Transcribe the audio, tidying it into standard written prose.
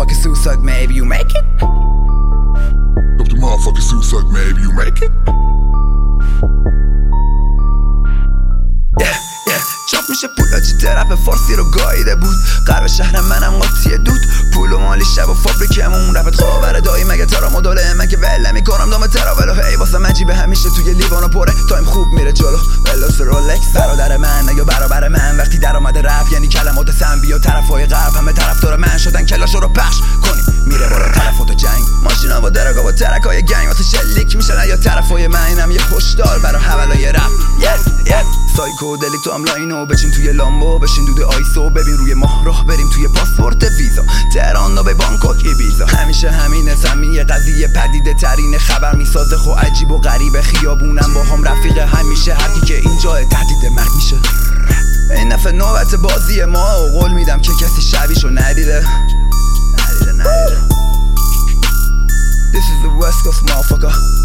motherfucking suicide, maybe you make it. Up to motherfucking suicide, maybe you make it. چاپ میشه پول آجی درپ فارسی رو گاییده بود. غرب شهر منم قاطی دود. پول و مالی شب و فابریکمون رفت خواهر دایی مگه ترا مدله من که ول میکنم دام تراولو. هی واسه من جیبه همیشه توی لیوانو پره. تایم خوب میره جلو بلاس رولکس برادر من یا برابر من. وقتی در اومده رپ یعنی کلمات سنبی و طرفای غرب همه طرفدار من شدن. کلاشو رو پخش کنیم میره بالا طرفات و جنگ. ماشینا با درگا با ترکای گنگ واسه شلیک میشن یا طرفای من. اینم یه هشدار برای حوالای رپ. سایکو دلیک تو هم لاینو بچین توی لامبو. بشین دود آیسو ببین روی ماه راه بریم توی پاسپورت ویزا. تهران به بانکوک ایبیزا. همیشه همینه زمین قضیه پدیده ترین خبر میسازه. خو عجیب و غریب خیابونم با هم رفیق همیشه. هرکی که اینجا تهدید مرگ میشه. این نفع نوبت بازی ما و قول میدم که کسی شبیشو ندیده. This is the West Coast motherfucker.